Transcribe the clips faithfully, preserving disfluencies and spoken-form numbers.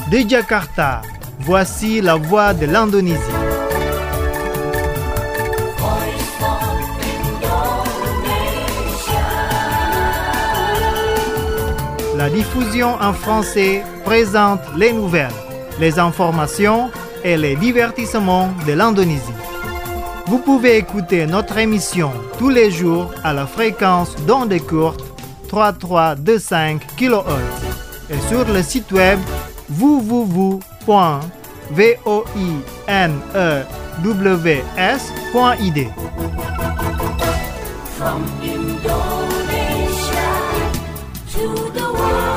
De Jakarta, voici la voix de l'Indonésie. La diffusion en français présente les nouvelles, les informations et les divertissements de l'Indonésie. Vous pouvez écouter notre émission tous les jours à la fréquence d'onde courte trois mille trois cent vingt-cinq kilohertz et sur le site web w w w point voinews point i d. From Indonesia to the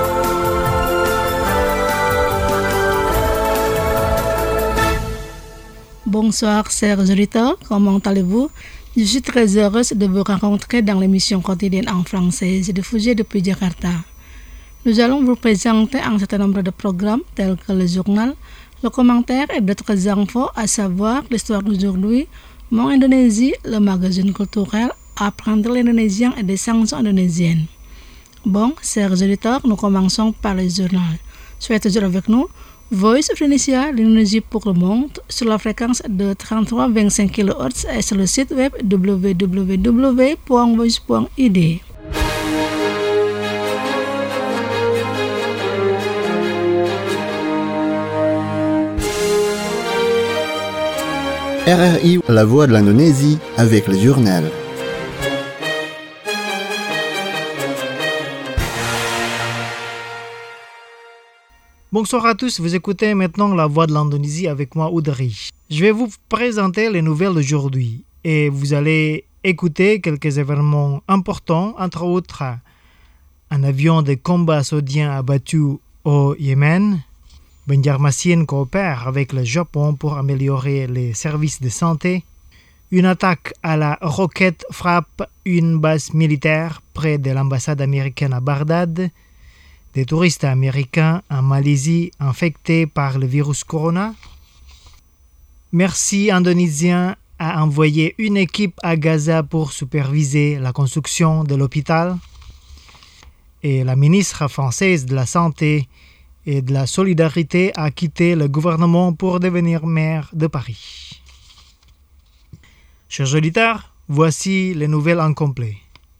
Bonsoir, chers auditeurs, comment allez-vous? Je suis très heureuse de vous rencontrer dans l'émission quotidienne en français diffusée depuis Jakarta. Nous allons vous présenter un certain nombre de programmes tels que le journal, le commentaire et d'autres infos, à savoir l'histoire d'aujourd'hui, Mon Indonésie, le magazine culturel, apprendre l'indonésien et des chansons indonésiennes. Bon, chers auditeurs, nous commençons par le journal. Soyez toujours avec nous. Voice of Indonesia, l'Indonésie pour le monde, sur la fréquence de trente-trois virgule vingt-cinq kilohertz et sur le site web w w w point voice point i d. R R I, la voix de l'Indonésie, avec le journal. Bonsoir à tous, vous écoutez maintenant la voix de l'Indonésie avec moi, Oudari. Je vais vous présenter les nouvelles d'aujourd'hui et vous allez écouter quelques événements importants, entre autres un avion de combat saoudien abattu au Yémen, Banjarmasin coopère avec le Japon pour améliorer les services de santé, une attaque à la roquette frappe une base militaire près de l'ambassade américaine à Bagdad, des touristes américains en Malaisie infectés par le virus corona. Merci indonésien a envoyé une équipe à Gaza pour superviser la construction de l'hôpital. Et la ministre française de la Santé et de la Solidarité a quitté le gouvernement pour devenir maire de Paris. Chers auditeurs, voici les nouvelles en complet.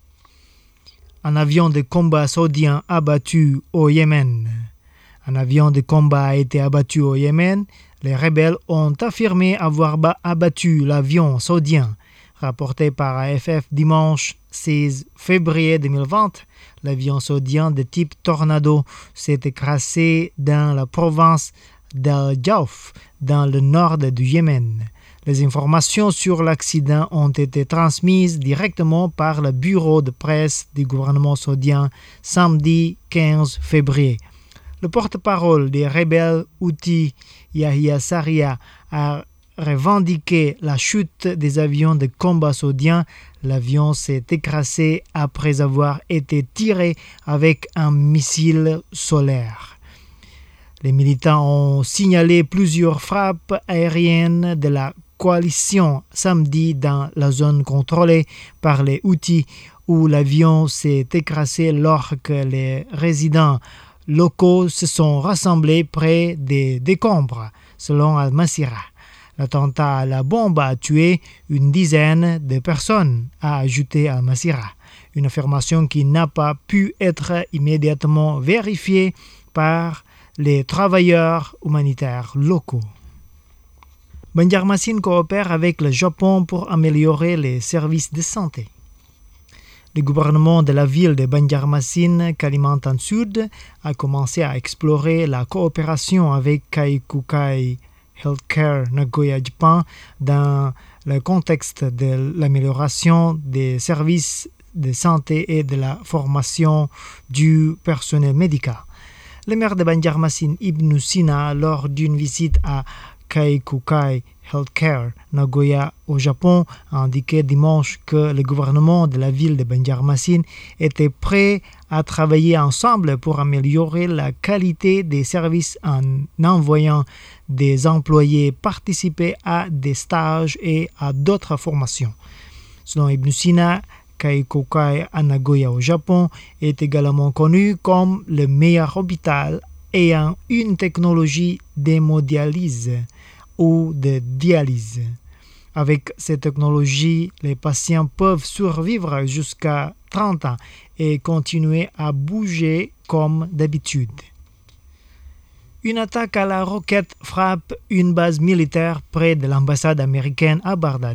Un avion de combat saoudien abattu au Yémen. Un avion de combat a été abattu au Yémen. Les rebelles ont affirmé avoir abattu l'avion saoudien. Rapporté par A F F dimanche seize février deux mille vingt, l'avion saoudien de type Tornado s'est écrasé dans la province d'Al Jauf, dans le nord du Yémen. Les informations sur l'accident ont été transmises directement par le bureau de presse du gouvernement saoudien samedi quinze février. Le porte-parole des rebelles Houthis, Yahya Saria, a revendiqué la chute des avions de combat saoudiens. L'avion s'est écrasé après avoir été tiré avec un missile solaire. Les militants ont signalé plusieurs frappes aériennes de la coalition samedi dans la zone contrôlée par les Houthis où l'avion s'est écrasé lors que les résidents locaux se sont rassemblés près des décombres, selon Al-Masirah. L'attentat à la bombe a tué une dizaine de personnes, a ajouté Al-Masirah, une affirmation qui n'a pas pu être immédiatement vérifiée par les travailleurs humanitaires locaux. Banjarmasin coopère avec le Japon pour améliorer les services de santé. Le gouvernement de la ville de Banjarmasin, Kalimantan Sud, a commencé à explorer la coopération avec Kaikukai Healthcare Nagoya Japan dans le contexte de l'amélioration des services de santé et de la formation du personnel médical. Le maire de Banjarmasin, Ibnu Sina, lors d'une visite à Kaikukai Healthcare Nagoya au Japon, a indiqué dimanche que le gouvernement de la ville de Banjarmasin était prêt à travailler ensemble pour améliorer la qualité des services en envoyant des employés participer à des stages et à d'autres formations. Selon Ibn Sina, Kaikukai à Nagoya au Japon est également connu comme le meilleur hôpital ayant une technologie d'hémodialyse ou de dialyse. Avec cette technologie, les patients peuvent survivre jusqu'à trente ans et continuer à bouger comme d'habitude. Une attaque à la roquette frappe une base militaire près de l'ambassade américaine à Bagdad.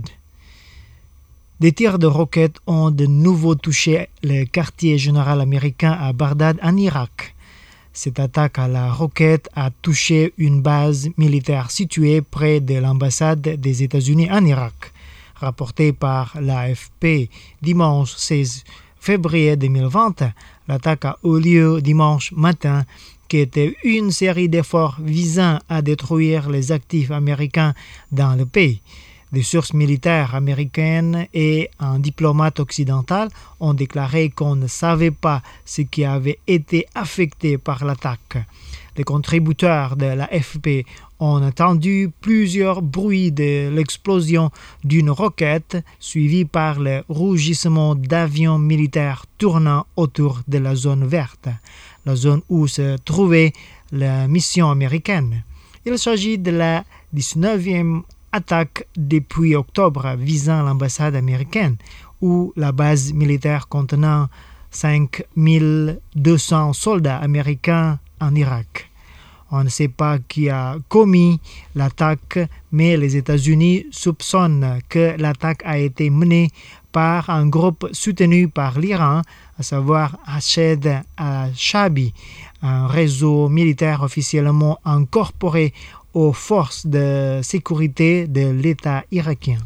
Des tirs de roquettes ont de nouveau touché le quartier général américain à Bagdad en Irak. Cette attaque à la roquette a touché une base militaire située près de l'ambassade des États-Unis en Irak. Rapporté par l'A F P dimanche seize février deux mille vingt, l'attaque a eu lieu dimanche matin, qui était une série d'efforts visant à détruire les actifs américains dans le pays. Des sources militaires américaines et un diplomate occidental ont déclaré qu'on ne savait pas ce qui avait été affecté par l'attaque. Les contributeurs de l'A F P ont entendu plusieurs bruits de l'explosion d'une roquette suivie par le rougissement d'avions militaires tournant autour de la zone verte, la zone où se trouvait la mission américaine. Il s'agit de la dix-neuvième attaque depuis octobre visant l'ambassade américaine ou la base militaire contenant cinq mille deux cents soldats américains en Irak. On ne sait pas qui a commis l'attaque, mais les États-Unis soupçonnent que l'attaque a été menée par un groupe soutenu par l'Iran, à savoir Hashd al-Shaabi, un réseau militaire officiellement incorporé aux forces de sécurité de l'État irakien.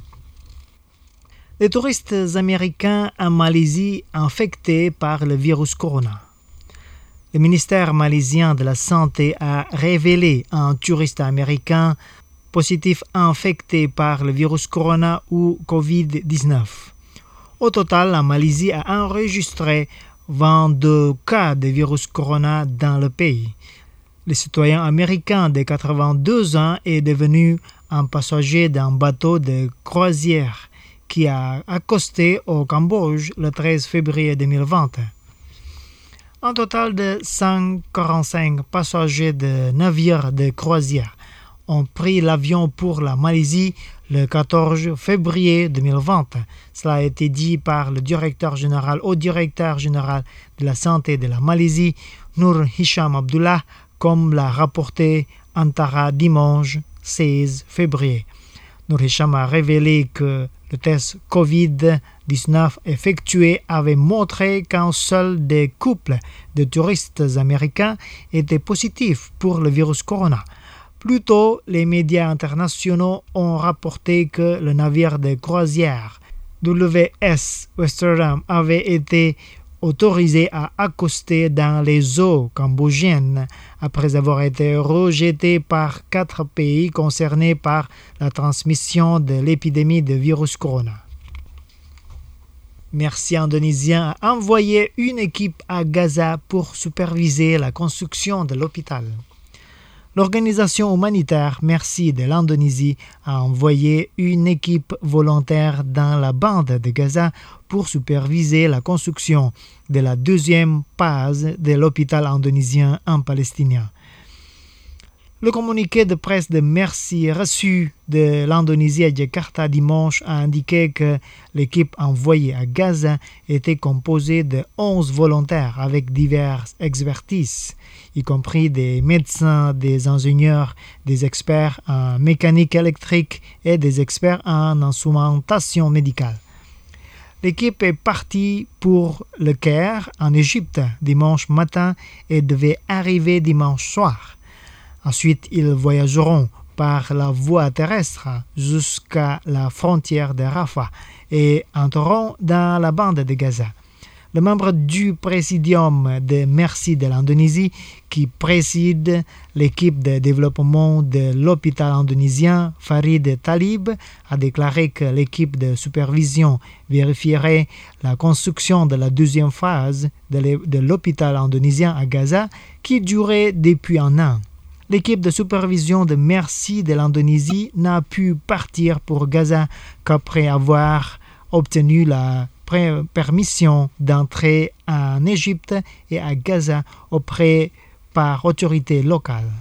Les touristes américains en Malaisie infectés par le virus corona. Le ministère malaisien de la Santé a révélé un touriste américain positif infecté par le virus corona ou covid dix-neuf. Au total, la Malaisie a enregistré vingt-deux cas de virus corona dans le pays. Le citoyen américain de quatre-vingt-deux ans est devenu un passager d'un bateau de croisière qui a accosté au Cambodge le treize février deux mille vingt. Un total de cent quarante-cinq passagers de navires de croisière ont pris l'avion pour la Malaisie le quatorze février deux mille vingt. Cela a été dit par le directeur général au directeur général de la santé de la Malaisie, Nur Hisham Abdullah, comme l'a rapporté Antara dimanche seize février. Nur Hisham a révélé que le test covid dix-neuf effectué avait montré qu'un seul des couples de touristes américains était positif pour le virus corona. Plus tôt, les médias internationaux ont rapporté que le navire de croisière W S Westerdam avait été autorisé à accoster dans les eaux cambodgiennes après avoir été rejeté par quatre pays concernés par la transmission de l'épidémie de virus corona. Merci Indonésien a envoyé une équipe à Gaza pour superviser la construction de l'hôpital. L'organisation humanitaire Merci de l'Indonésie a envoyé une équipe volontaire dans la bande de Gaza pour superviser la construction de la deuxième phase de l'hôpital indonésien en palestinien. Le communiqué de presse de Merci reçu de l'Indonésie à Jakarta dimanche a indiqué que l'équipe envoyée à Gaza était composée de onze volontaires avec diverses expertises, y compris des médecins, des ingénieurs, des experts en mécanique électrique et des experts en instrumentation médicale. L'équipe est partie pour le Caire, en Égypte, dimanche matin et devait arriver dimanche soir. Ensuite, ils voyageront par la voie terrestre jusqu'à la frontière de Rafah et entreront dans la bande de Gaza. Le membre du présidium de Merci de l'Indonésie, qui préside l'équipe de développement de l'hôpital indonésien, Farid Talib, a déclaré que l'équipe de supervision vérifierait la construction de la deuxième phase de l'hôpital indonésien à Gaza, qui durait depuis un an. L'équipe de supervision de Merci de l'Indonésie n'a pu partir pour Gaza qu'après avoir obtenu la permission d'entrer en Égypte et à Gaza auprès par autorités locales.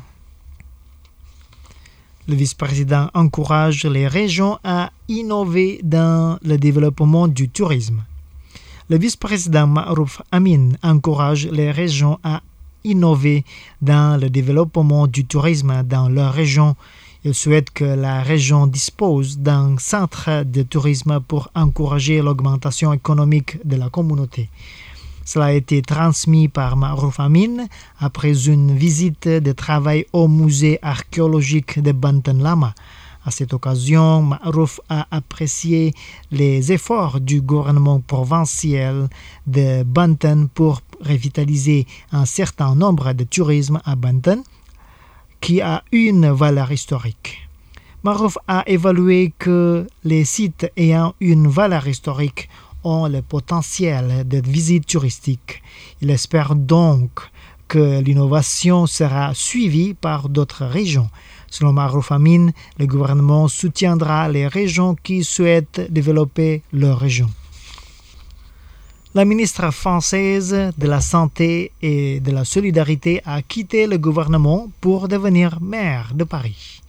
Le vice-président encourage les régions à innover dans le développement du tourisme. Le vice-président Ma'rouf Amin encourage les régions à innover dans le développement du tourisme dans leur région. Il souhaite que la région dispose d'un centre de tourisme pour encourager l'augmentation économique de la communauté. Cela a été transmis par Ma'rouf Amin après une visite de travail au musée archéologique de Banten Lama. À cette occasion, Ma'rouf a apprécié les efforts du gouvernement provincial de Banten pour revitaliser un certain nombre de tourismes à Banten qui a une valeur historique. Ma'rouf a évalué que les sites ayant une valeur historique ont le potentiel de visite touristique. Il espère donc que l'innovation sera suivie par d'autres régions. Selon Ma'rouf Amin, le gouvernement soutiendra les régions qui souhaitent développer leur région. La ministre française de la Santé et de la Solidarité a quitté le gouvernement pour devenir maire de Paris.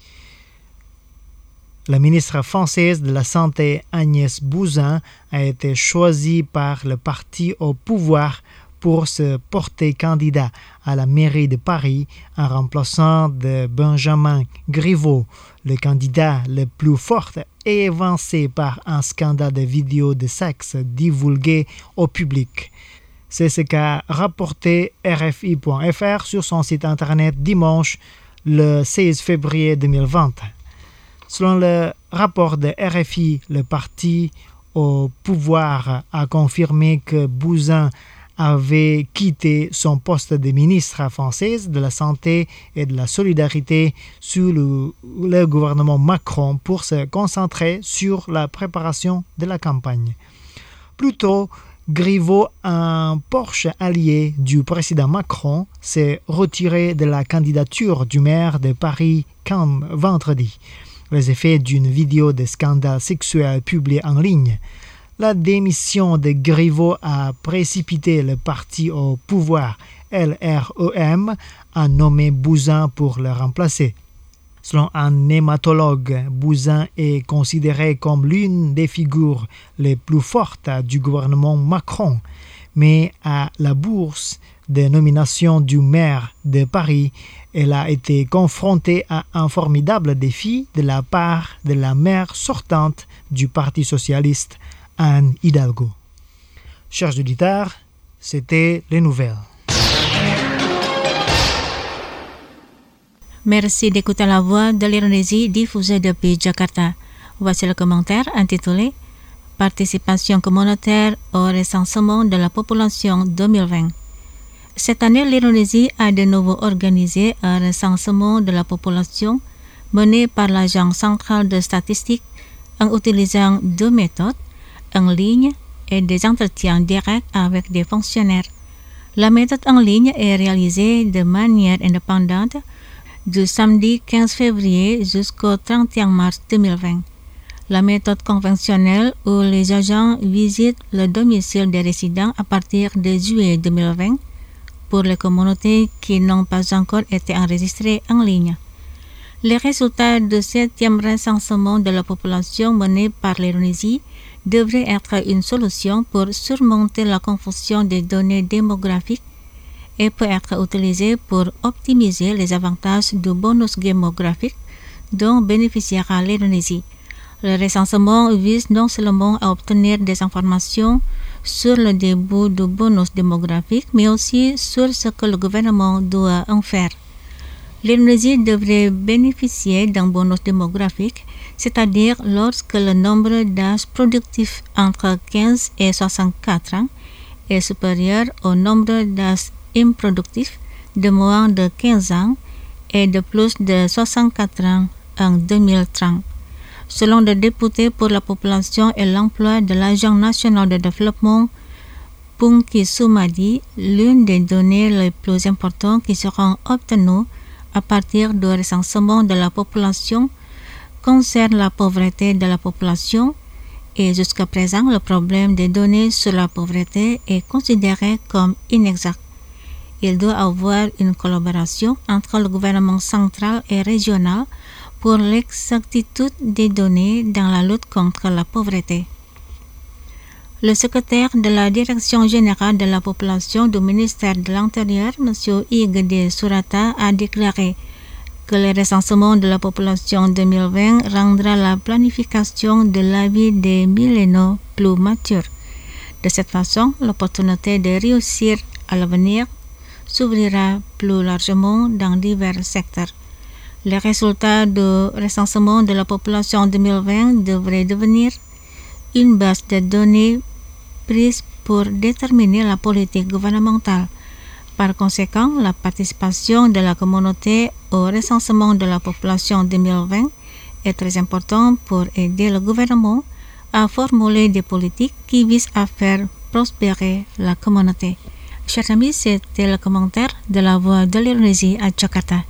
La ministre française de la Santé, Agnès Buzyn, a été choisie par le parti au pouvoir pour se porter candidat à la mairie de Paris en remplaçant de Benjamin Griveaux, le candidat le plus fort et évincé par un scandale de vidéos de sexe divulgué au public. C'est ce qu'a rapporté R F I point F R sur son site internet dimanche le seize février deux mille vingt. Selon le rapport de R F I, le parti au pouvoir a confirmé que Buzyn avait quitté son poste de ministre française de la Santé et de la Solidarité sous le, le gouvernement Macron pour se concentrer sur la préparation de la campagne. Plus tôt, Griveaux, un proche allié du président Macron, s'est retiré de la candidature du maire de Paris comme vendredi. Les effets d'une vidéo de scandale sexuel publiée en ligne. La démission de Griveaux a précipité le parti au pouvoir L R E M à nommer Buzyn pour le remplacer. Selon un hématologue, Buzyn est considéré comme l'une des figures les plus fortes du gouvernement Macron, mais à la bourse de nomination du maire de Paris, elle a été confrontée à un formidable défi de la part de la maire sortante du Parti socialiste, Anne Hidalgo. Chers auditeurs, c'était les nouvelles. Merci d'écouter la voix de l'Indonésie diffusée depuis Jakarta. Voici le commentaire intitulé « Participation communautaire au recensement de la population deux mille vingt ». Cette année, l'Indonésie a de nouveau organisé un recensement de la population mené par l'Agence centrale de statistique en utilisant deux méthodes, en ligne et des entretiens directs avec des fonctionnaires. La méthode en ligne est réalisée de manière indépendante du samedi quinze février jusqu'au trente et un mars deux mille vingt. La méthode conventionnelle où les agents visitent le domicile des résidents à partir de juillet deux mille vingt pour les communautés qui n'ont pas encore été enregistrées en ligne. Les résultats du septième recensement de la population mené par l'Indonésie devraient être une solution pour surmonter la confusion des données démographiques et peut être utilisé pour optimiser les avantages du bonus démographique dont bénéficiera l'Indonésie. Le recensement vise non seulement à obtenir des informations sur le début du bonus démographique, mais aussi sur ce que le gouvernement doit en faire. L'Indonésie devrait bénéficier d'un bonus démographique, c'est-à-dire lorsque le nombre d'âges productifs entre quinze et soixante-quatre ans est supérieur au nombre d'âges improductifs de moins de quinze ans et de plus de soixante-quatre ans en deux mille trente. Selon le député pour la population et l'emploi de l'Agence nationale de développement, Pungki Sumadi, l'une des données les plus importantes qui seront obtenues à partir du recensement de la population concerne la pauvreté de la population et jusqu'à présent le problème des données sur la pauvreté est considéré comme inexact. Il doit avoir une collaboration entre le gouvernement central et régional pour l'exactitude des données dans la lutte contre la pauvreté. Le secrétaire de la Direction générale de la population du ministère de l'Intérieur, M. Ig de Surata, a déclaré que le recensement de la population deux mille vingt rendra la planification de la vie des milléniaux plus mature. De cette façon, l'opportunité de réussir à l'avenir s'ouvrira plus largement dans divers secteurs. Les résultats du recensement de la population deux mille vingt devraient devenir une base de données prise pour déterminer la politique gouvernementale. Par conséquent, la participation de la communauté au recensement de la population deux mille vingt est très importante pour aider le gouvernement à formuler des politiques qui visent à faire prospérer la communauté. Chers amis, c'était le commentaire de la Voix de l'Indonésie à Jakarta.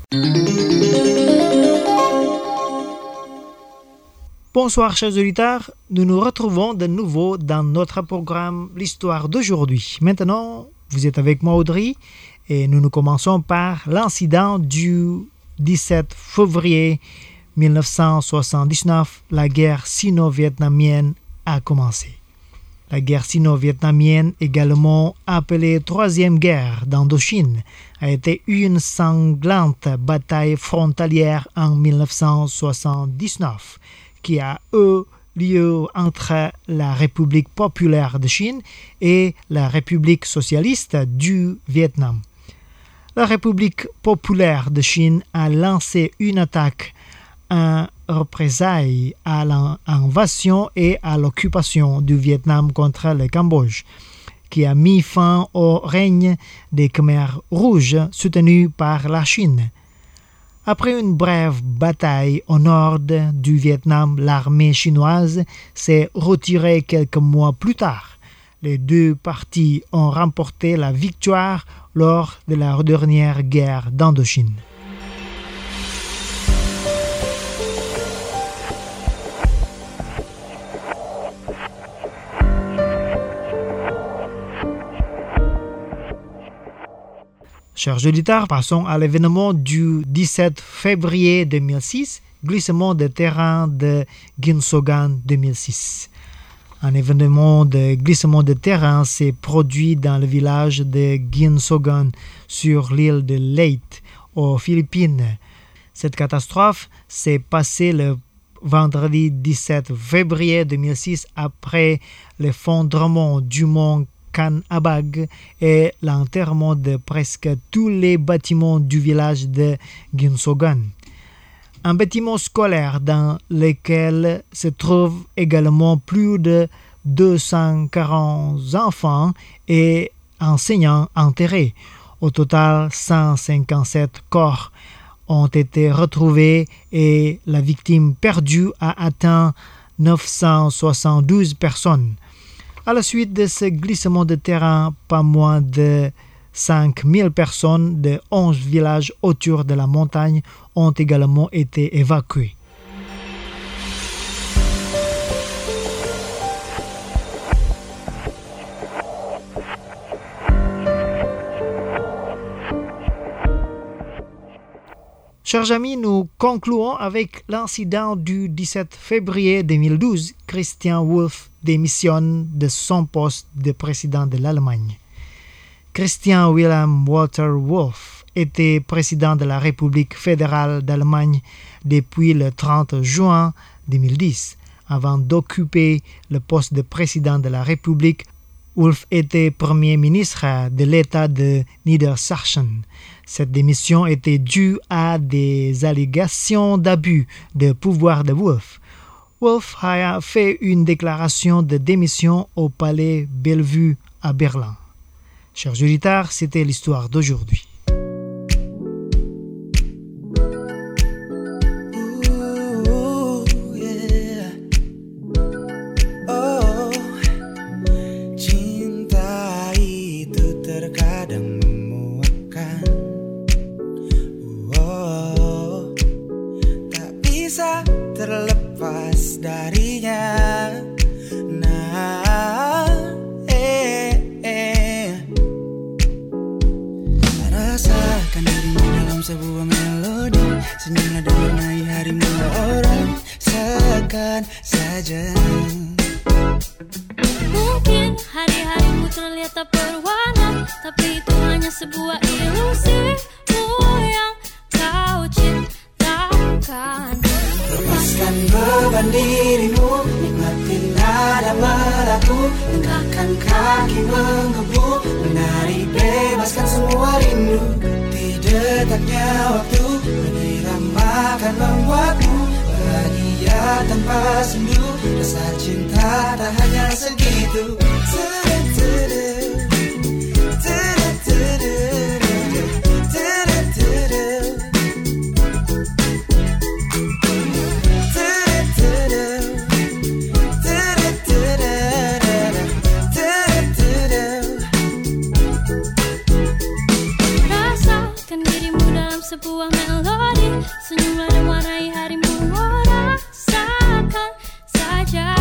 Bonsoir chers auditeurs, nous nous retrouvons de nouveau dans notre programme L'Histoire d'aujourd'hui. Maintenant, vous êtes avec moi Audrey et nous nous commençons par l'incident du dix-sept février mille neuf cent soixante-dix-neuf. La guerre sino-vietnamienne a commencé. La guerre sino-vietnamienne, également appelée Troisième guerre d'Indochine, a été une sanglante bataille frontalière en mille neuf cent soixante-dix-neuf qui a eu lieu entre la République populaire de Chine et la République socialiste du Vietnam. La République populaire de Chine a lancé une attaque en représailles à l'invasion et à l'occupation du Vietnam contre le Cambodge, qui a mis fin au règne des Khmers rouges soutenus par la Chine. Après une brève bataille au nord du Vietnam, l'armée chinoise s'est retirée quelques mois plus tard. Les deux parties ont remporté la victoire lors de la dernière guerre d'Indochine. Chers auditeurs, passons à l'événement du dix-sept février deux mille six, glissement de terrain de Ginsogan deux mille six. Un événement de glissement de terrain s'est produit dans le village de Ginsogan sur l'île de Leyte, aux Philippines. Cette catastrophe s'est passée le vendredi dix-sept février deux mille six après l'effondrement du mont Kan Abag et l'enterrement de presque tous les bâtiments du village de Ginsogan. Un bâtiment scolaire dans lequel se trouvent également plus de deux cent quarante enfants et enseignants enterrés. Au total, cent cinquante-sept corps ont été retrouvés et la victime perdue a atteint neuf cent soixante-douze personnes. À la suite de ce glissement de terrain, pas moins de cinq mille personnes de onze villages autour de la montagne ont également été évacuées. Chers amis, nous concluons avec l'incident du dix-sept février deux mille douze. Christian Wulff démissionne de son poste de président de l'Allemagne. Christian Wilhelm Walter Wolff était président de la République fédérale d'Allemagne depuis le trente juin deux mille dix. Avant d'occuper le poste de président de la République, Wolff était premier ministre de l'État de Niedersachsen. Cette démission était due à des allégations d'abus de pouvoir de Wolff. Wolff a fait une déclaration de démission au palais Bellevue à Berlin. Chers auditeurs, c'était l'histoire d'aujourd'hui. Terlepas darinya, nah, eh, eh. saja. Mungkin hari-harimu terlihat tak berwarna, tapi itu hanya sebuah ilusimu yang kau ciptakan. Lepaskan beban dirimu, nikmati nada meragu, langkahkan kaki menggebu, menari bebaskan semua rindu. Di detaknya waktu, meniramakan membuatmu bahagia tanpa sendu. Rasa cinta tak hanya segitu. Sebuah melodi, senyumlah dan warnai harimu, rasakan saja.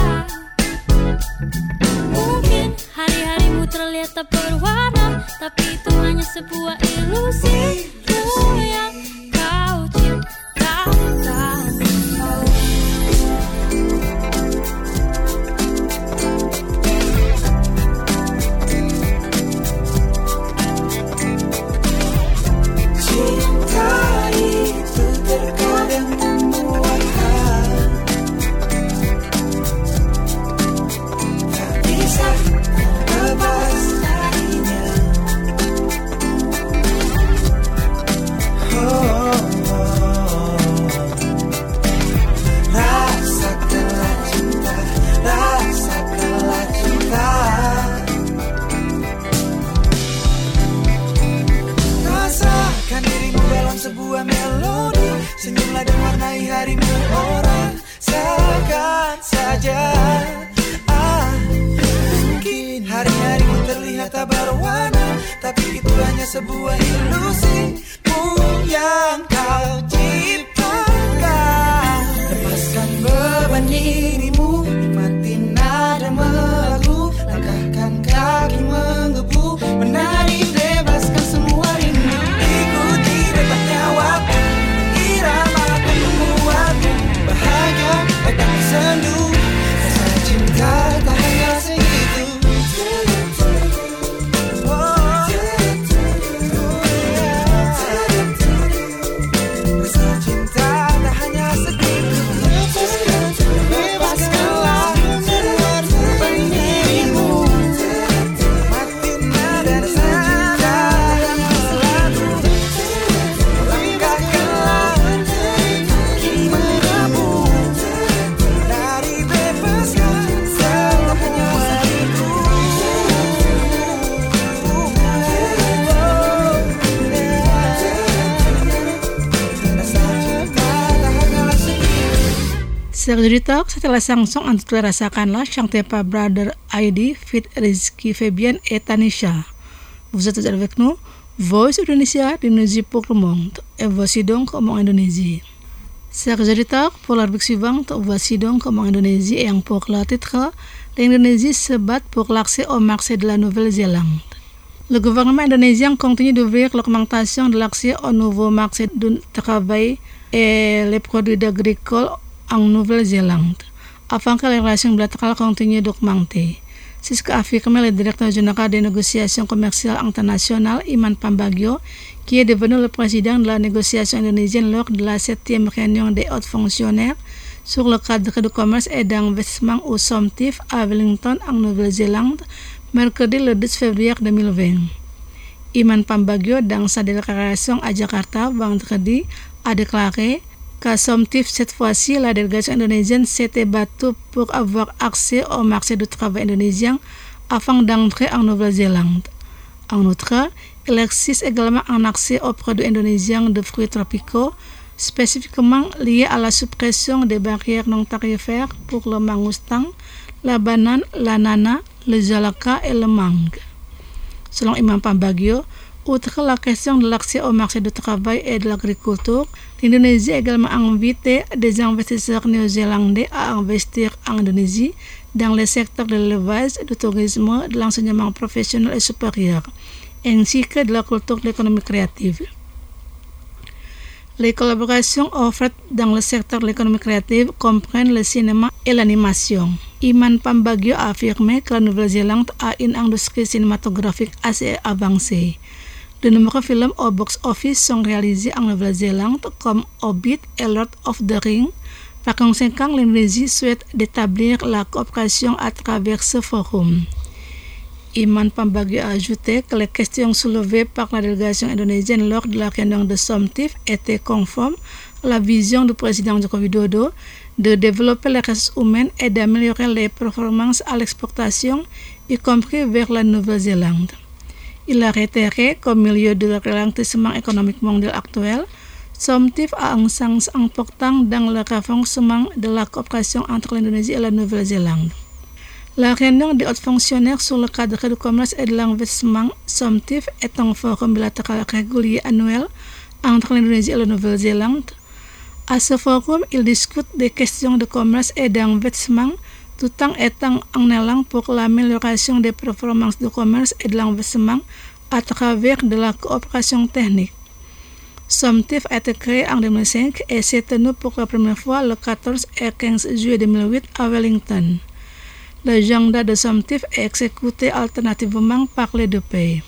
Mungkin hari-harimu terlihat tak berwarna, tapi itu hanya sebuah ilusimu yang kau ciptakan. Sebuah melodi, senyumlah dan warnai harimu, orang rasakan saja. Ah, mungkin hari-harimu terlihat tak berwarna, tapi itu hanya sebuah ilusimu yang kau ciptakan. Lepaskan beban dirimu, nikmati nada melagu, langkahkan kaki menggebu, menari bebaskan semua rindu. Waktu iramakan membuatmu bahagia dan sendu. Rasa cinta tak hanya segitu. Rasa cinta tak hanya segitu. Bebaskanlah semua beban dirimu, mati nada saja yang selalu. Serge Talk, setelah sang song intitulé Rasakanlah, chanté par Brother Heidi, fit Rizky Fabian et Tanisha. Vous êtes avec nous, Voice Indonesia d'Indonésie pour le monde. Et voici donc comment Indonésie. Serge Talk, pour la rubrique suivante, voici donc comment Indonésie, et pour le titre, l'Indonésie se bat pour l'accès au marché de la Nouvelle-Zélande. Le gouvernement indonésien continue d'ouvrir l'augmentation de l'accès au nouveau marché du travail et les produits agricoles en Nouvelle-Zélande, afin que les relations bilatérales continuent d'augmenter. C'est ce qu'a affirmé le directeur général des négociations commerciales internationales, Iman Pambagio, qui est devenu le président de la négociation indonésienne lors de la septième réunion des hauts fonctionnaires sur le cadre de commerce et d'investissement au SOMTIF à Wellington, en Nouvelle-Zélande, mercredi le douze février deux mille vingt. Iman Pambagio, dans sa déclaration à Jakarta vendredi, a déclaré qu'à SOMTIF, cette fois-ci, la délégation indonésienne s'était battue pour avoir accès au marché du travail indonésien afin d'entrer en Nouvelle-Zélande. En outre, il existe également un accès aux produits indonésiens de fruits tropicaux, spécifiquement liés à la suppression des barrières non tarifaires pour le mangostan, la banane, l'ananas, le jalaka et le mangue. Selon Imam Pambagio, outre la question de l'accès au marché du travail et de l'agriculture, l'Indonésie a également invité des investisseurs néo-zélandais à investir en Indonésie dans les secteurs de l'élevage, du tourisme, de l'enseignement professionnel et supérieur, ainsi que de la culture de l'économie créative. Les collaborations offertes dans le secteur de l'économie créative comprennent le cinéma et l'animation. Iman Pambagio a affirmé que la Nouvelle-Zélande a une industrie cinématographique assez avancée. De nombreux films au box-office sont réalisés en Nouvelle-Zélande comme Hobbit et Lord of the Rings. Par conséquent, l'Indonésie souhaite d'établir la coopération à travers ce forum. Iman Pambagio a ajouté que les questions soulevées par la délégation indonésienne lors de la réunion de SOMTIF étaient conformes à la vision du président Joko Widodo de développer les ressources humaines et d'améliorer les performances à l'exportation, y compris vers la Nouvelle-Zélande. Il a réitéré qu'au milieu du ralentissement économique mondial actuel, SOMTIF a un sens important dans le renforcement de la coopération entre l'Indonésie et la Nouvelle-Zélande. La réunion des hauts fonctionnaires sur le cadre du commerce et de l'investissement SOMTIF est un forum bilatéral régulier annuel entre l'Indonésie et la Nouvelle-Zélande. À ce forum, ils discutent des questions de commerce et d'investissement tout en étant en élan pour l'amélioration des performances du commerce et de l'investissement à travers de la coopération technique. SOMTIF a été créé en deux mille cinq et s'est tenu pour la première fois le quatorze et quinze juillet deux mille huit à Wellington. L'agenda de SOMTIF est exécuté alternativement par les deux pays.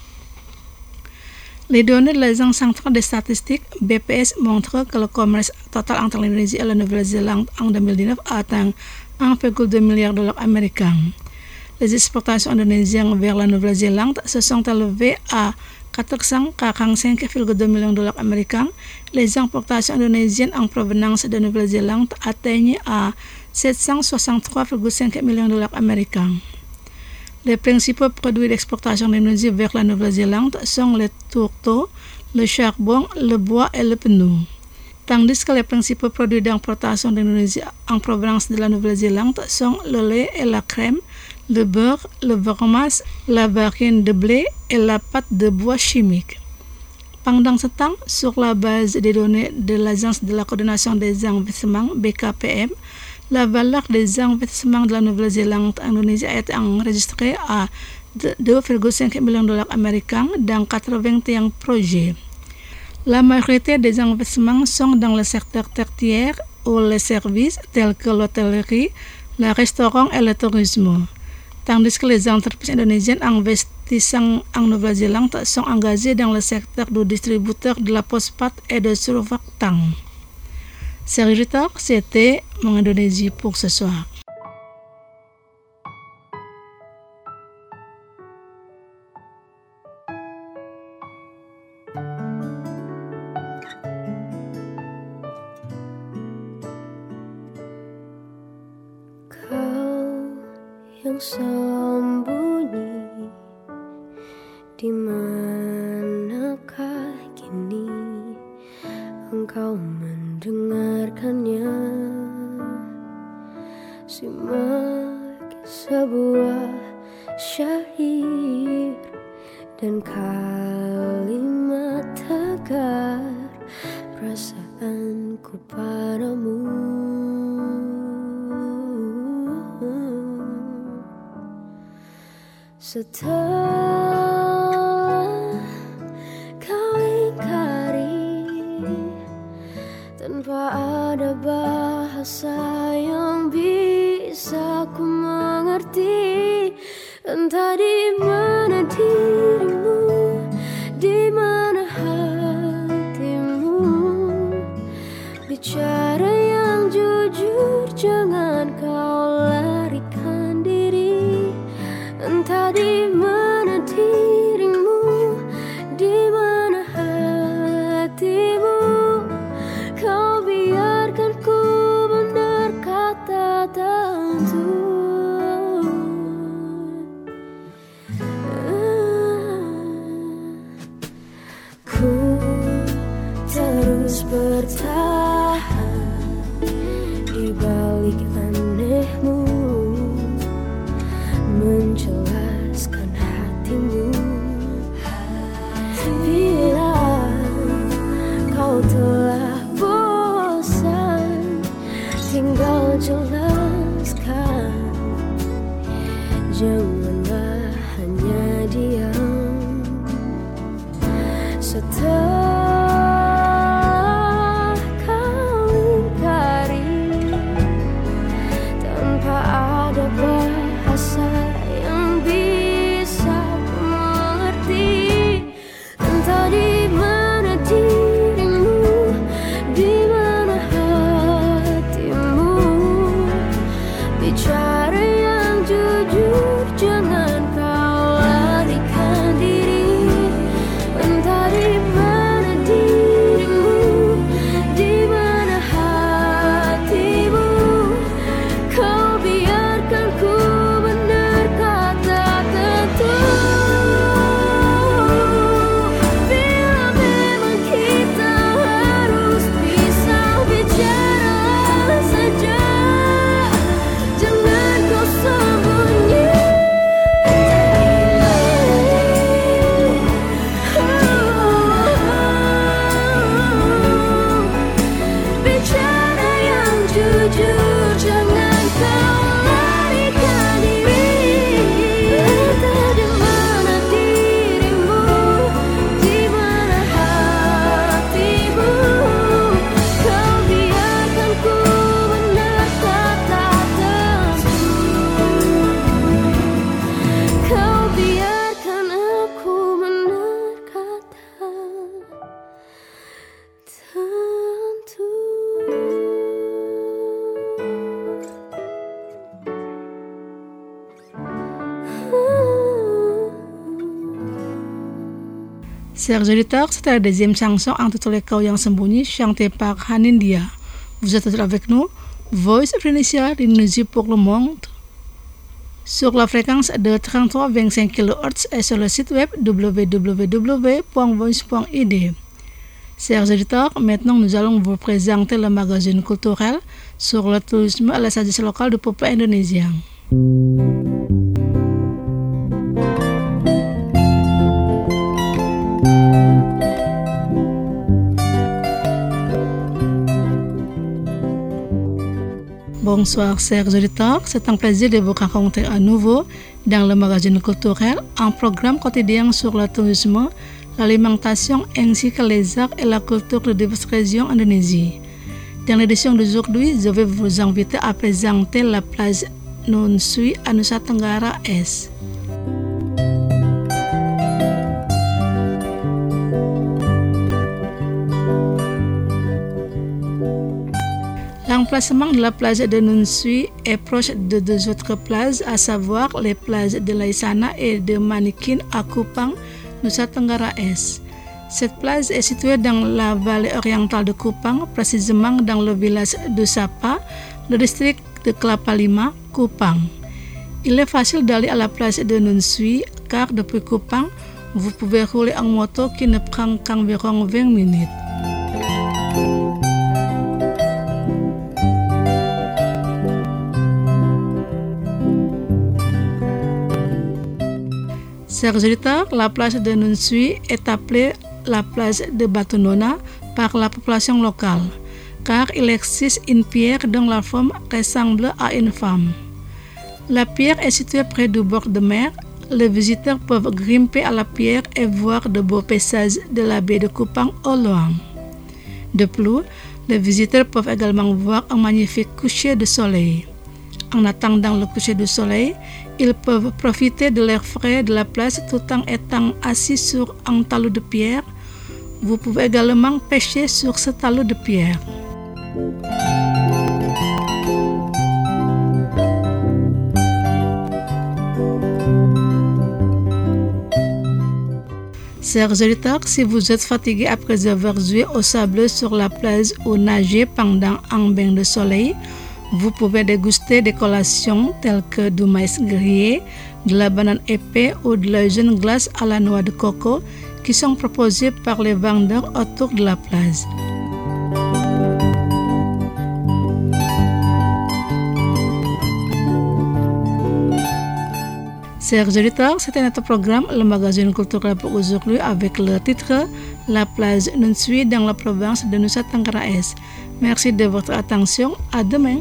Les données de l'Agence centrale des statistiques B P S montrent que le commerce total entre l'Indonésie et la Nouvelle-Zélande en deux mille dix-neuf a atteint un virgule deux milliard de dollars américains. Les exportations indonésiennes vers la Nouvelle-Zélande se sont élevées à quatre cent quarante-cinq virgule deux millions de dollars américains. Les importations indonésiennes en provenance de Nouvelle-Zélande atteignent à sept cent soixante-trois virgule cinq millions de dollars américains. Les principaux produits d'exportation d'Indonésie vers la Nouvelle-Zélande sont les tourteaux, le charbon, le bois et le pneu. Tandis que les principaux produits d'importation d'Indonésie en provenance de la Nouvelle-Zélande sont le lait et la crème, le beurre, le fromage, la farine de blé et la pâte de bois chimique. Pendant ce temps, sur la base des données de l'Agence de la coordination des investissements B K P M, la valeur des investissements de la Nouvelle-Zélande en Indonésie a été enregistrée à deux virgule cinq millions de dollars américains dans quatre-vingt-un projets. La majorité des investissements sont dans le secteur tertiaire ou les services tels que l'hôtellerie, le restaurant et le tourisme, tandis que les entreprises indonésiennes investissant en Nouvelle-Zélande sont engagées dans le secteur du distributeur de la phosphate et de surfactants. Serviteur, c'était mon Indonésie pour ce soir. Kau yang sembunyi, di manakah kini engkau mendengarkannya? Simak sebuah syair dan kalimat tegar perasaanku padamu. Setelah kau ingkari tanpa ada bahasa yang bisa ku mengerti, entah di mana dirimu, di mana hatimu. Bicara yang jujur, jangan kau larikan diri. Entah di mana dirimu, di mana hatimu. Kau biarkan ku berkata tentu. Ku terus bertahan di balik anehmu, menjelaskan hatimu. Bila kau telah bosan, tinggal jelaskan, janganlah hanya diam. Setelah Chers auditeurs, c'était la deuxième chanson intitulée Kau Yang Sembunyi, chantée par Hanindia. Vous êtes toujours avec nous, Voice of Indonesia, l'Indonésie pour le monde, sur la fréquence de trente-trois virgule vingt-cinq kilohertz et sur le site web w w w point voice point i d. Chers auditeurs, maintenant nous allons vous présenter le magazine culturel sur le tourisme et les traditions locales du peuple indonésien. Bonsoir chers auditeurs, c'est un plaisir de vous rencontrer à nouveau dans le magazine culturel, un programme quotidien sur le tourisme, l'alimentation ainsi que les arts et la culture de diverses régions en Indonésie. Dans l'édition d'aujourd'hui, je vais vous inviter à présenter la plage Non Sui à Nusa Tenggara Est. L'emplacement de la plage de Non Sui est proche de deux autres plages, à savoir les plages de Laisana et de Manikin à Kupang, Nusa Tenggara Est. Cette plage est située dans la vallée orientale de Kupang, précisément dans le village de Sapa, le district de Kelapa Lima, Kupang. Il est facile d'aller à la plage de Non Sui car depuis Kupang, vous pouvez rouler en moto qui ne prend qu'environ vingt minutes. Chers auditeurs, la plage de Non Sui est appelée la plage de Batu Nona par la population locale, car il existe une pierre dont la forme ressemble à une femme. La pierre est située près du bord de mer. Les visiteurs peuvent grimper à la pierre et voir de beaux paysages de la baie de Kupang au loin. De plus, les visiteurs peuvent également voir un magnifique coucher de soleil. En attendant le coucher du soleil, ils peuvent profiter de l'air frais de la plage tout en étant assis sur un talus de pierre. Vous pouvez également pêcher sur ce talus de pierre. Chers auditeurs, si vous êtes fatigué après avoir joué au sable sur la plage ou nagé pendant un bain de soleil, vous pouvez déguster des collations telles que du maïs grillé, de la banane épée ou de la jeune glace à la noix de coco qui sont proposées par les vendeurs autour de la plage. Chers auditeurs, c'était notre programme, le magazine culturel pour aujourd'hui avec le titre La plage Non Sui dans la province de Nusa Tenggara Est. Merci de votre attention. À demain.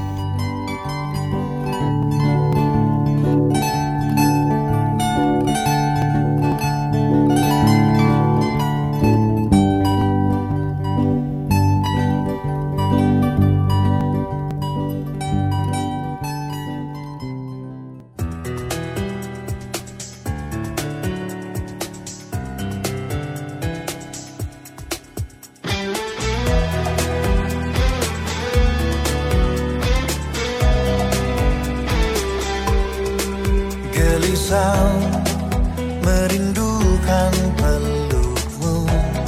Gelisah merindukan pelukmu,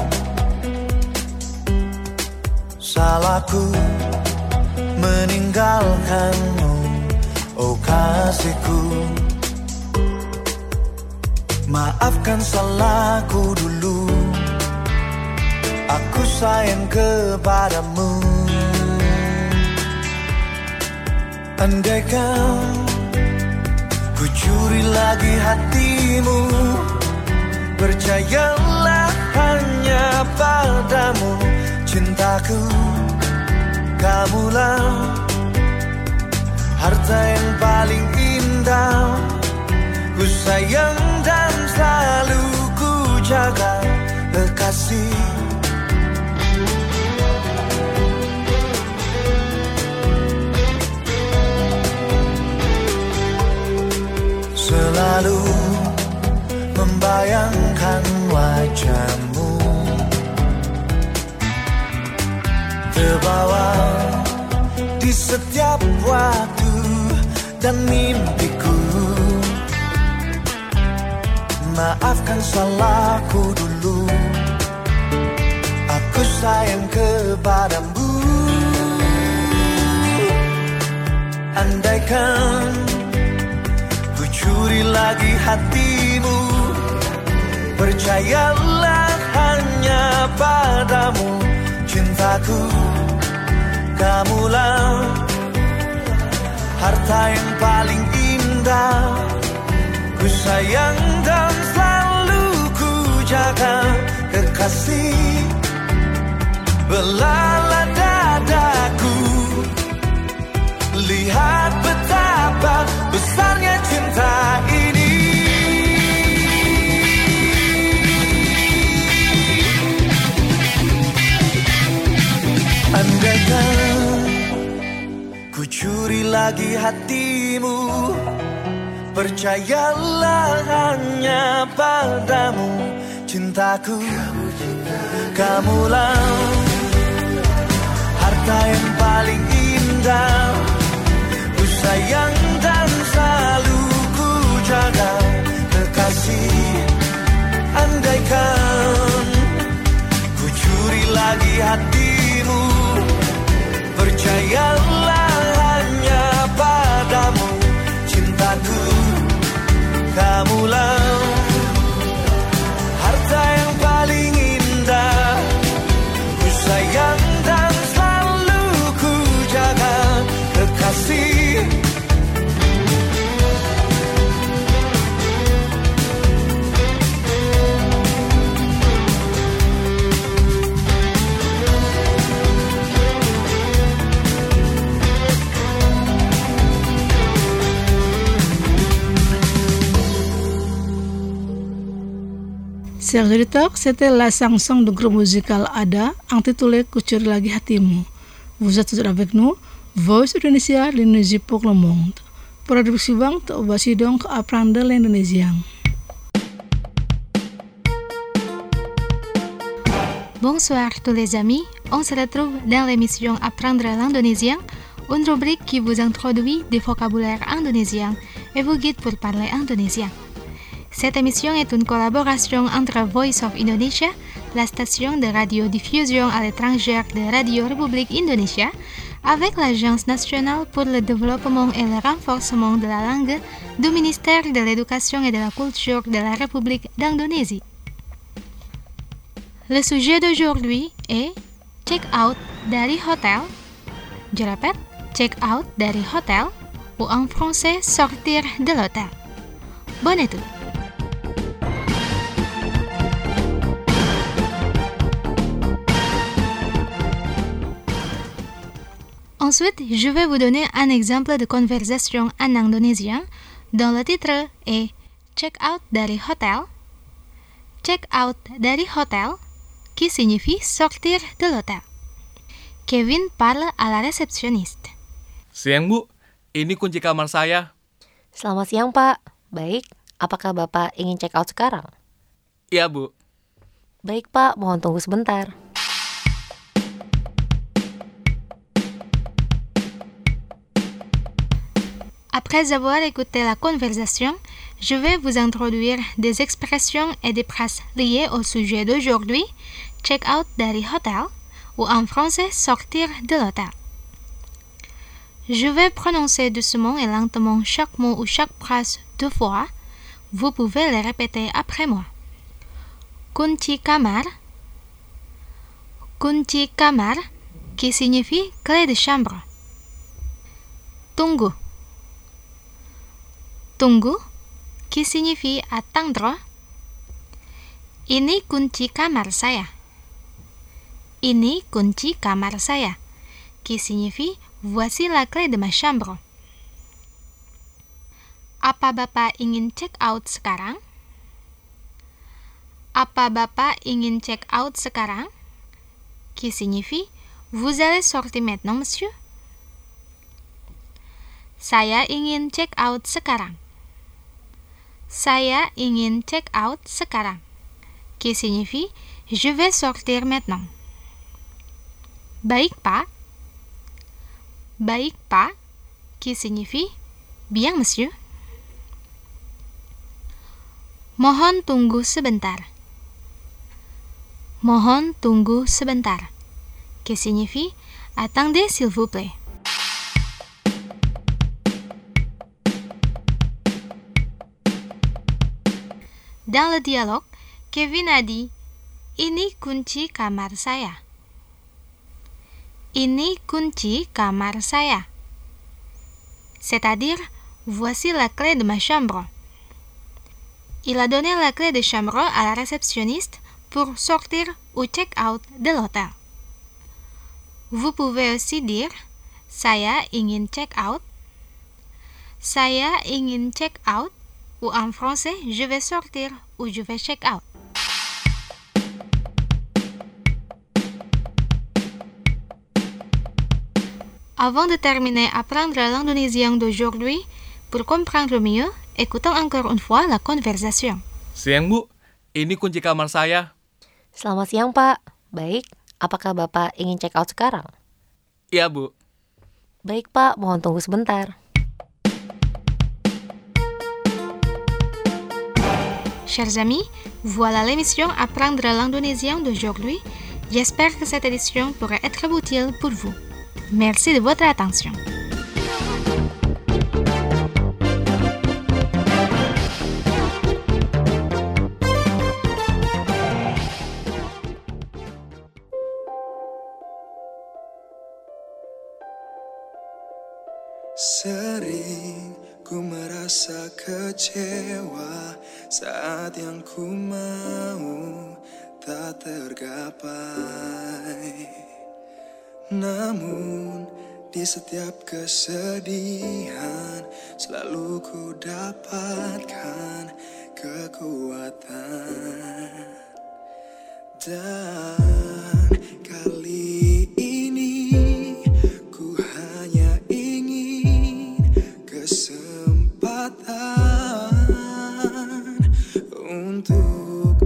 salahku meninggalkanmu, oh kasihku. Maafkan salahku dulu, aku sayang kepadamu. Andaikan ku curi lagi hatimu, percayalah hanya padamu. Cintaku, kamulah harta yang paling indah. Ku sayang dan selalu ku jaga, kekasih. Selalu membayangkan wajahmu, terbawa di setiap waktu dan mimpiku. Maafkan salahku dulu, sayang kepadamu. Andaikan ku curi lagi hatimu, percayalah hanya padamu cintaku. Kamulah harta yang paling indah, ku sayang dan selalu ku jaga. Kekasih, belalah dadaku, lihat betapa besarnya cinta ini. Andaikan ku curi lagi hatimu, percayalah hanya padamu cintaku. Kamulah harta yang paling indah, ku sayang dan selalu ku jaga. Kekasih, andaikan ku curi lagi hatimu, percayalah hanya padamu cintaku. Kamulah harta yang paling indah, ku sayang dan selalu ku jaga. Kekasih, Chers auditeurs, c'était la chanson du groupe musical Ada intitulée Ku Curi Lagi Hatimu. Vous êtes toujours avec nous, Voice Indonesia, l'Indonésie pour le monde. Pour la rubrique suivante, voici donc apprendre l'indonésien. Bonsoir tous les amis, on se retrouve dans l'émission Apprendre l'indonésien, une rubrique qui vous introduit des vocabulaires indonésiens et vous guide pour parler indonésien. Cette émission est une collaboration entre Voice of Indonesia, la station de radiodiffusion à l'étranger de Radio République Indonésia, avec l'Agence nationale pour le développement et le renforcement de la langue du ministère de l'Éducation et de la Culture de la République d'Indonésie. Le sujet d'aujourd'hui est check out dari hotel. Je répète, check out dari hotel, ou en français sortir de l'hôtel. Bonne écoute. Ensuite, je vais vous donner un exemple de conversation en indonésien dont le titre est check out dari hotel. Check out dari hotel, qui signifie sortir de l'hôtel. Kevin parle à la réceptionniste. Siang Bu, ini kunci kamar saya. Selamat siang Pak. Baik, apakah Bapak ingin check out sekarang? Iya Bu. Baik Pak, mohon tunggu sebentar. Après avoir écouté la conversation, je vais vous introduire des expressions et des phrases liées au sujet d'aujourd'hui, check out dari hotel, ou en français sortir de l'hôtel. Je vais prononcer doucement et lentement chaque mot ou chaque phrase deux fois. Vous pouvez les répéter après moi. Kunci kamar. Kunci kamar, qui signifie clé de chambre. Tunggu. Tunggu, qui signifie attendre. Ini kunci kamar saya. Ini kunci kamar saya, qui signifie voici la clé de ma chambre. Apa Bapak ingin check out sekarang? Apa Bapak ingin check out sekarang? Qui signifie vous allez sortir maintenant, monsieur? Saya ingin check out sekarang. Saya ingin check out sekarang, qui signifie je vais sortir maintenant. Baik Pak. Baik Pak, qui signifie bien monsieur. Mohon tunggu sebentar. Mohon tunggu sebentar. Que signifie attendez s'il vous plaît. Dans le dialogue, Kevin a dit, ini kunci kamar saya. Ini kunci kamar saya. C'est-à-dire, voici la clé de ma chambre. Il a donné la clé de chambre à la réceptionniste pour sortir ou check-out de l'hôtel. Vous pouvez aussi dire, saya ingin check-out. Saya ingin check-out. Ou en français, je vais sortir ou je vais check-out. Avant de terminer apprendre l'indonésien d'aujourd'hui, pour comprendre mieux, écoutons encore une fois la conversation. Siang, Bu. Ini kunci kamar saya. Selamat siang, Pak. Baik, apakah Bapak ingin check out sekarang? Iya, Bu. Baik, Pak. Mohon tunggu sebentar. Chers amis, voilà l'émission Apprendre l'indonésien d'aujourd'hui. J'espère que cette édition pourrait être utile pour vous. Merci de votre attention. Sering ku merasa kecewa saat yang ku mau tak tergapai. Namun di setiap kesedihan selalu ku dapatkan kekuatan. Dan kali ini ku hanya ingin kesempatan untuk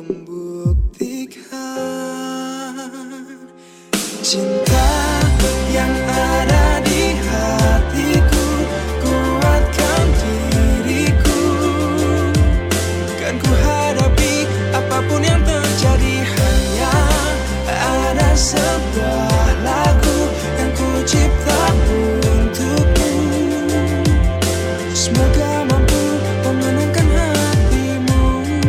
membuktikan cinta yang ada di hatiku, kuatkan diriku, kan ku hadapi apapun yang terjadi. Hanya ada sebuah lagu yang ku cipta untukmu, semoga mampu memenangkan hatimu,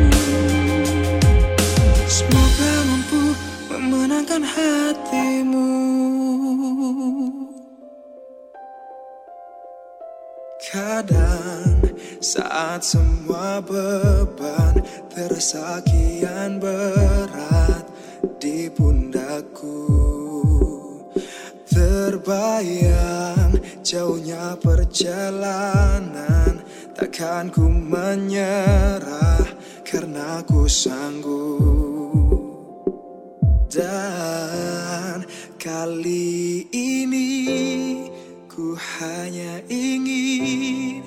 semoga mampu memenangkan hatimu. Kadang saat semua beban terasa kian berat di pundakku, terbayang jauhnya perjalanan, takkan ku menyerah karena ku sanggup. Dan kali ini ku hanya ingin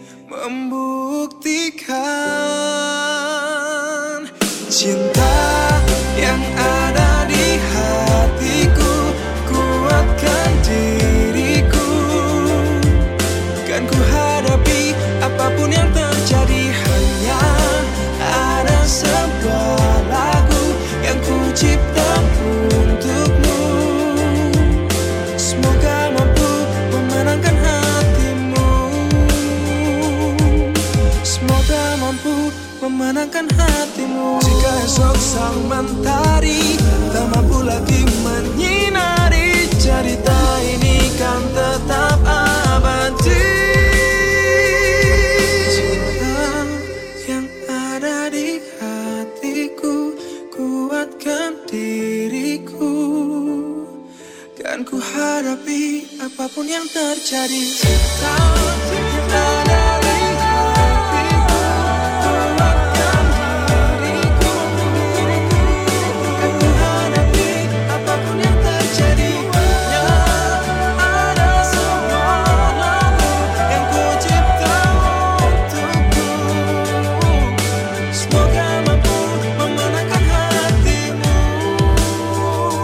membuktikan cinta yang ada di hatiku, kuatkan diriku, kan ku hadapi apapun yang terjadi. Hanya ada sebuah lagu yang ku cipta untukmu, semoga mampu memenangkan hatimu, semoga mampu memenangkan hatimu. Jika esok sang mentari tak mampu lagi menyinari, cerita ini kan tetap abadi. Cinta yang ada di hatiku, kuatkan diriku, kan ku hadapi apapun yang terjadi. Cinta yang ada di hatiku, kuatkan diriku, kan ku hadapi apapun yang terjadi. Hanya ada sebuah lagu yang ku cipta untukmu, semoga mampu memenangkan hatimu,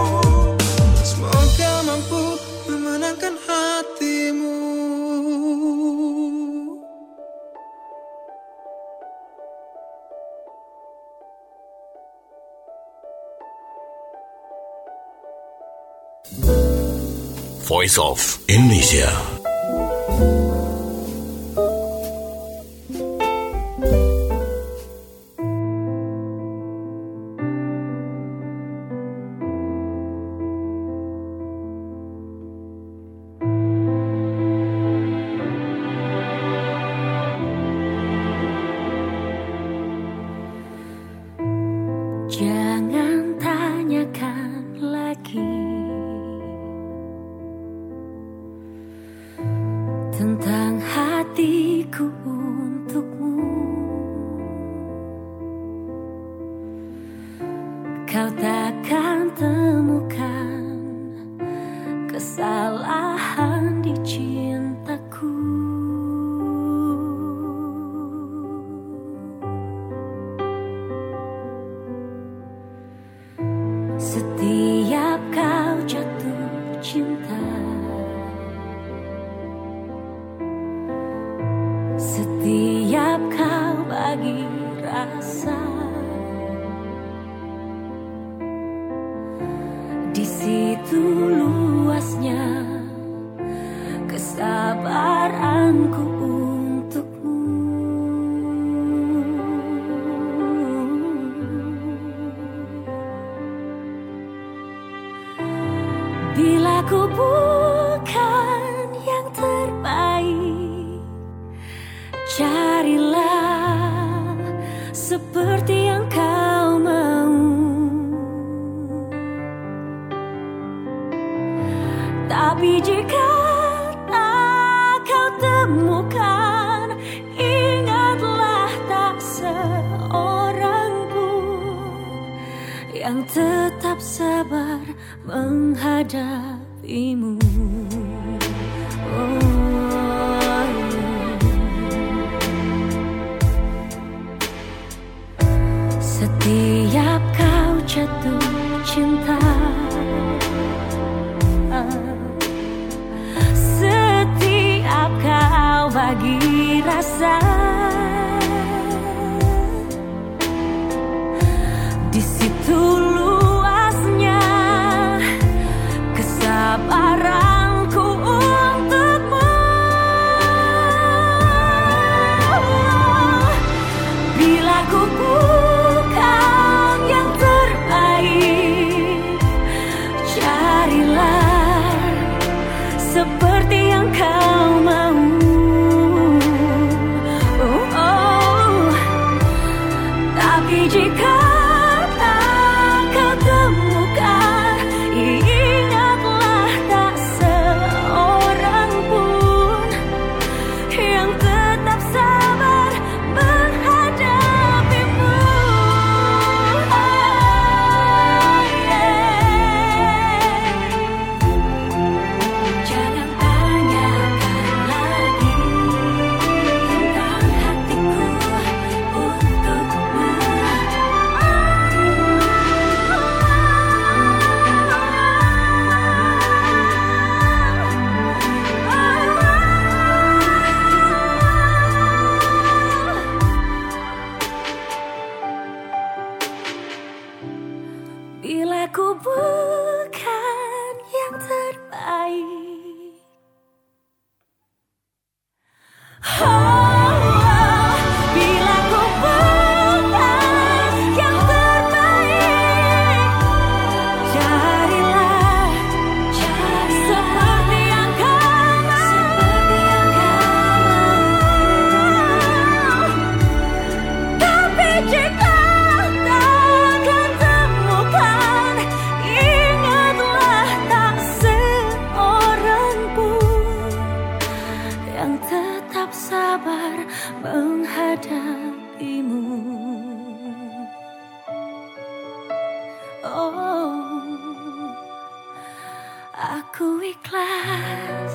semoga mampu memenangkan hatimu. Voice of Indonesia. Jangan tanyakan lagi tentang hatiku untukmu. Kau takkan temukan kesalahan di cintaku. Setiap kau jatuh cinta, setiap kau bagi rasa, di situ luasnya kesabaranku untukmu. Bila ku bukan yang terbaik, carilah seperti yang kau mau. Tapi jika tak kau temukan, ingatlah tak seorang pun yang tetap sabar menghadapimu. Oh, setiap kau jatuh cinta, setiap kau bagi rasa, di situ luasnya kesabaranku untukmu. Bila ku bukan yang terbaik, carilah seperti yang kau mau. Oh, oh. Tapi jika tak kau temukan, ingatlah tak seorang pun yang tetap sabar menghadapimu. Oh, yeah. Jangan tanyakan lagi tentang hatiku untukmu. Bila ku bukan yang terbaik, oh, bila ku bukan yang terbaik, carilah seperti yang kau mau. Tapi jika takkan temukan, ingatlah tak seorang pun yang tetap sabar menghadapimu. Oh, aku ikhlas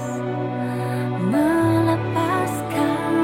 melepaskan.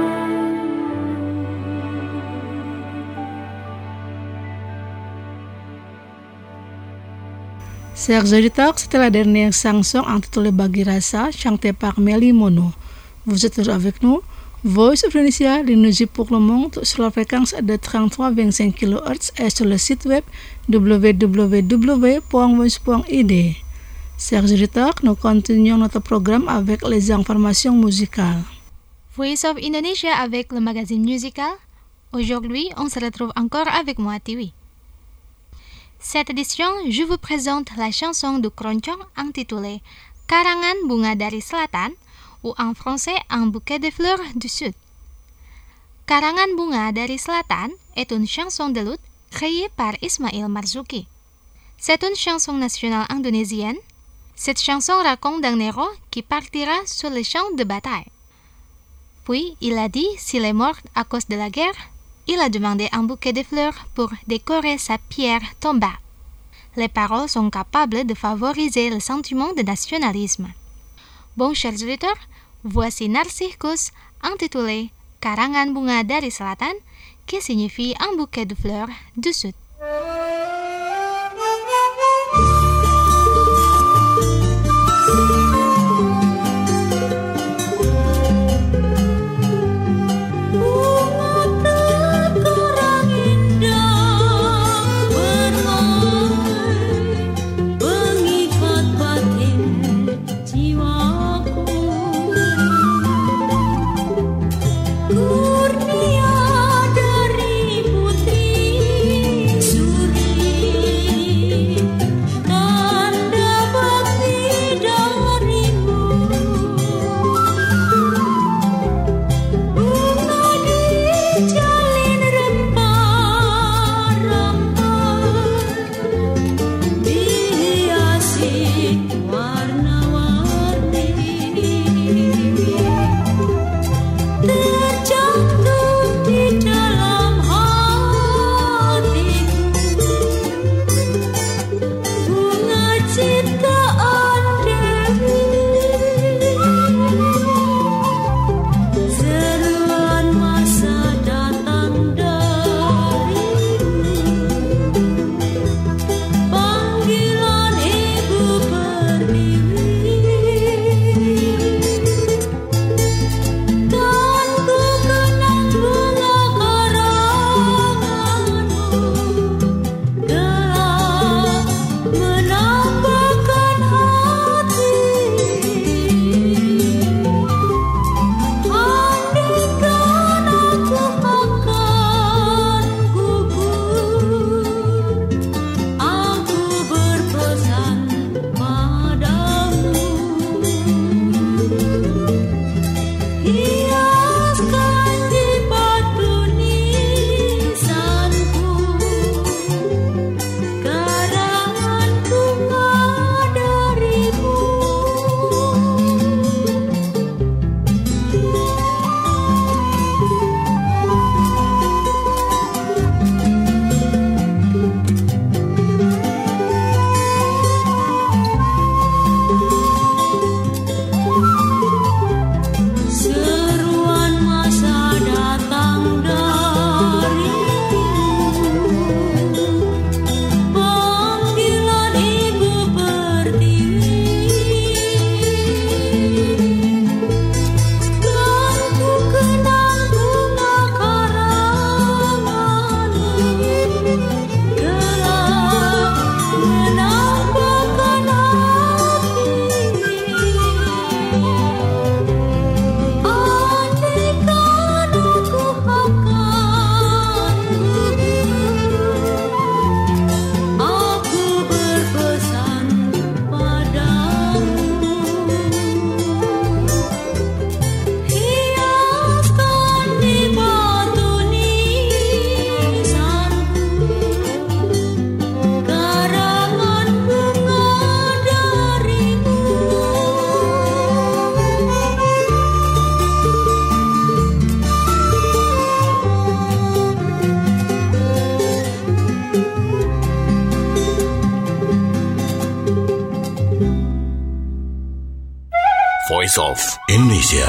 Chers auditeurs, c'était la dernière chanson intitulée Bagi Rasa, chantée par Meli Mono. Vous êtes toujours avec nous. Voice of Indonesia, l'énergie pour le monde, sur la fréquence de trente-trois virgule vingt-cinq kilohertz et sur le site web w w w point voice point i d. Chers auditeurs, nous continuons notre programme avec les informations musicales. Voice of Indonesia avec le magazine musical. Aujourd'hui, on se retrouve encore avec moi, Tiwi. Cette édition, je vous présente la chanson de Keroncong intitulée Karangan Bunga dari Selatan, ou en français Un bouquet de fleurs du Sud. Karangan Bunga dari Selatan est une chanson de luth créée par Ismail Marzuki. C'est une chanson nationale indonésienne. Cette chanson raconte un héros qui partira sur le champ de bataille. Puis, il a dit s'il est mort à cause de la guerre, il a demandé un bouquet de fleurs pour décorer sa pierre tombale. Les paroles sont capables de favoriser le sentiment de nationalisme. Bon, chers auditeurs, voici Narcissus intitulé Karangan Bunga dari Selatan, qui signifie un bouquet de fleurs du Sud. Voice of Indonesia.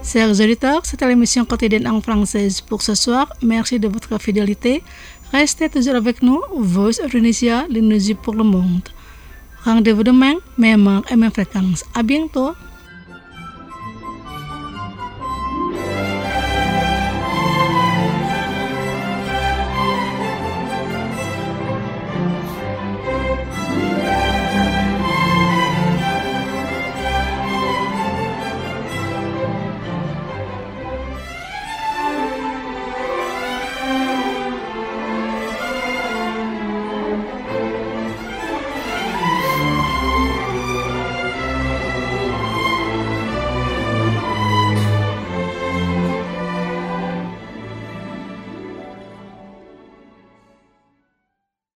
Chers auditeurs, c'était l'émission quotidienne en française pour ce soir. Merci de votre fidélité. Restez toujours avec nous. Voice of Indonesia, l'Indonésie pour le monde. Rendez-vous demain, même heure et même fréquence. À bientôt.